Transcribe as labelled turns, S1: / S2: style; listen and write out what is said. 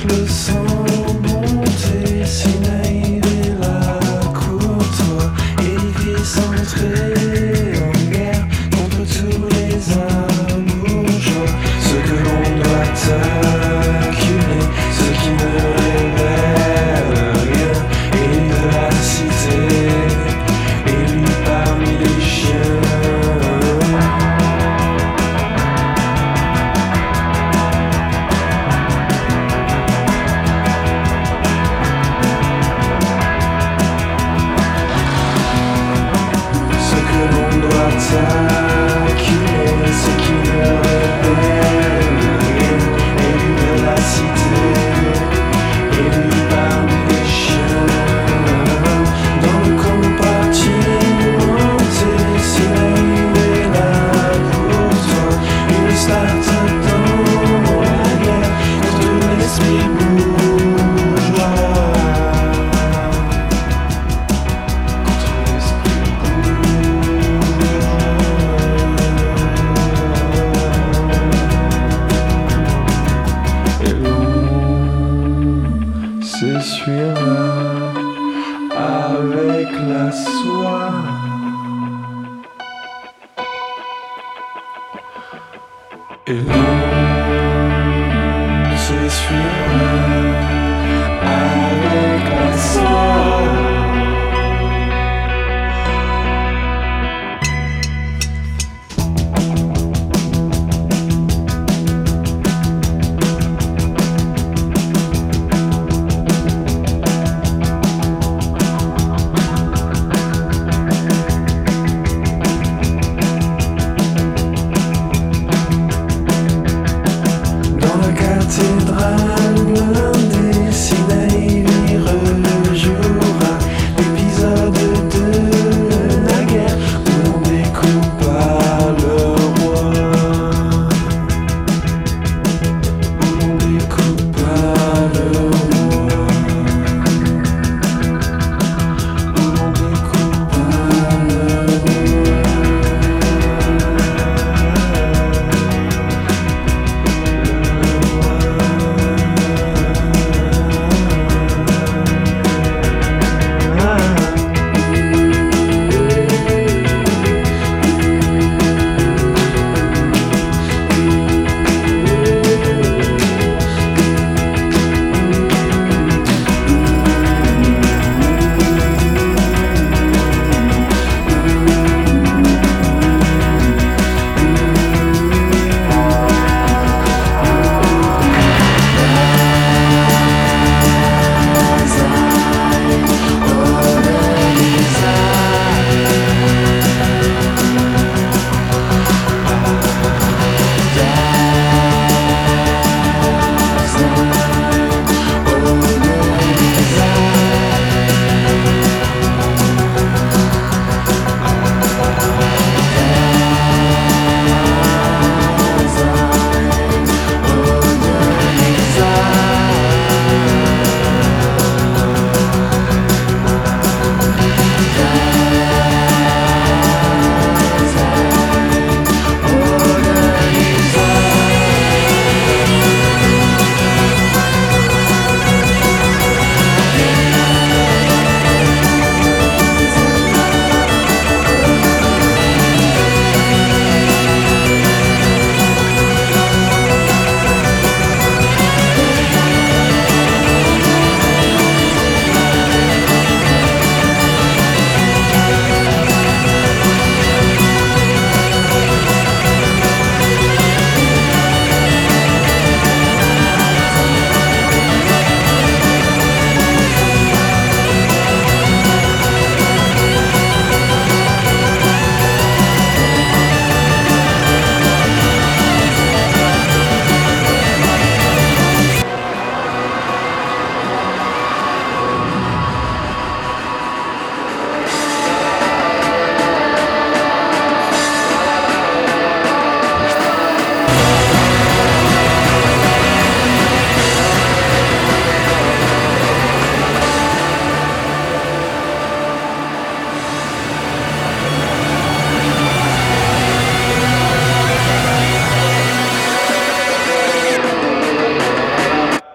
S1: le sang monter, si naïve et la courtois, édifice entrée en guerre contre tous les amours-joie. Ce que l'on doit acculer, ce qui ne révèle rien, et de la cité, élu parmi les chiens. Acculer ce qui ne révèle rien, élu de la cité, élu parmi les chiens. Dans le compartiment, si naïve est là pour toi, une start-up dans la guerre contre l'esprit bourgeois. S'essuiera avec la soie. Et l'on s'essuiera avec la soie. Cathédrale